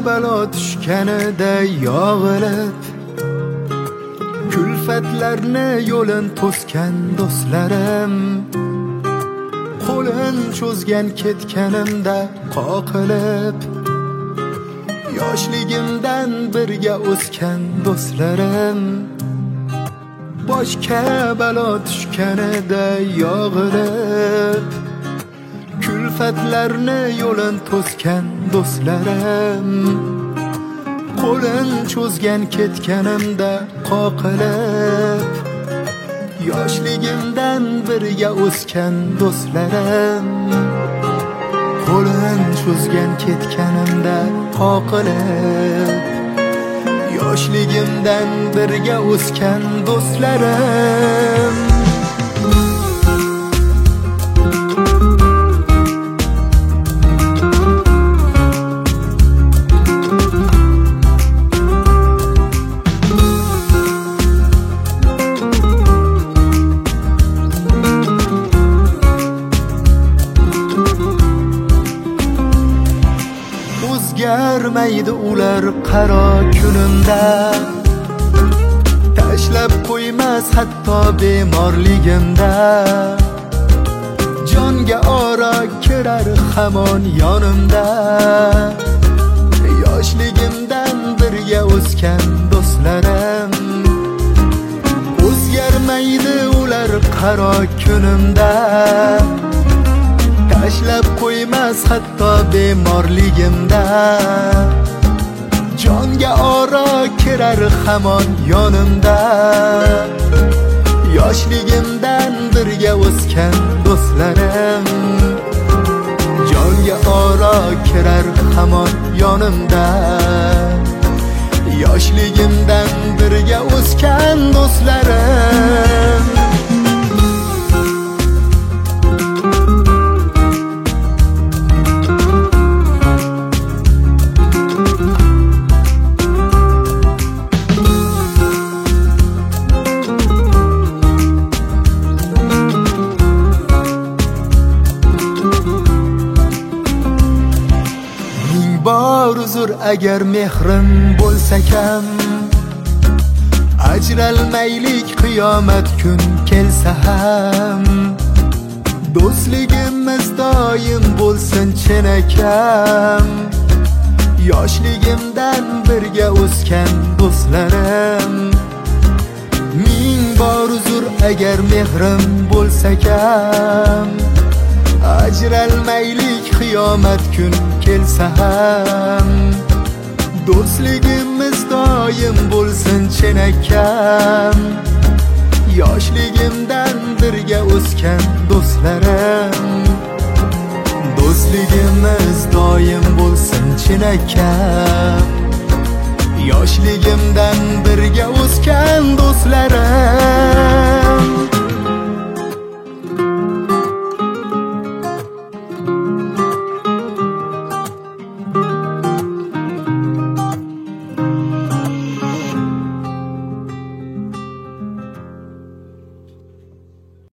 balo tushganida yog'ilib, kulfatlarni yo'lin to'sgan do'stlarim, qo'lin cho'zgan ketganimda qoqilib, yoshligimdan birga o'sgan do'stlarim, boshga balo tushganida yog'ilib, kulfatlarni yo'lin to'sgan do'stlarim, qo'lin cho'zgan ketganimda qoqilib, yoshligimdan birga o'sgan do'stlarim, qo'lin cho'zgan ketganimda qoqilib, yoshligimdan birga o'sgan do'stlarim. O'zgarmaydi ular qaro kunimda, tashlab qo'ymas hatto bemorligimda, jonga ora kirar hamon yonimda, yoshligimdan birga o'sgan do'stlarim. O'zgarmaydi ular qaro kunimda, tashlab qo'ymas hatto bemorligimda, jonga ora kirar hamon yonimda, yoshligimdan birga o'sgan do'stlarim, jonga ora kirar hamon yonimda, yoshligimdan birga o'sgan do'stlarim. Bor uzr agar mehrim bo'lsa kam, ajralmaylik qiyomat kun kelsa ham, do'stligimiz doim bo'lsin chinakam, yoshligimdan birga o'sgan do'stlarim. Ming bor uzr agar mehrim bo'lsa kam, ajralmaylik qiyomat kun kelsa ham, do'stligimiz doim bo'lsin chinakam, yoshligimdan birga o'sgan do'stlarim. Do'stligimiz doim bo'lsin chinakam, yoshligimdan birga o'sgan do'stlarim.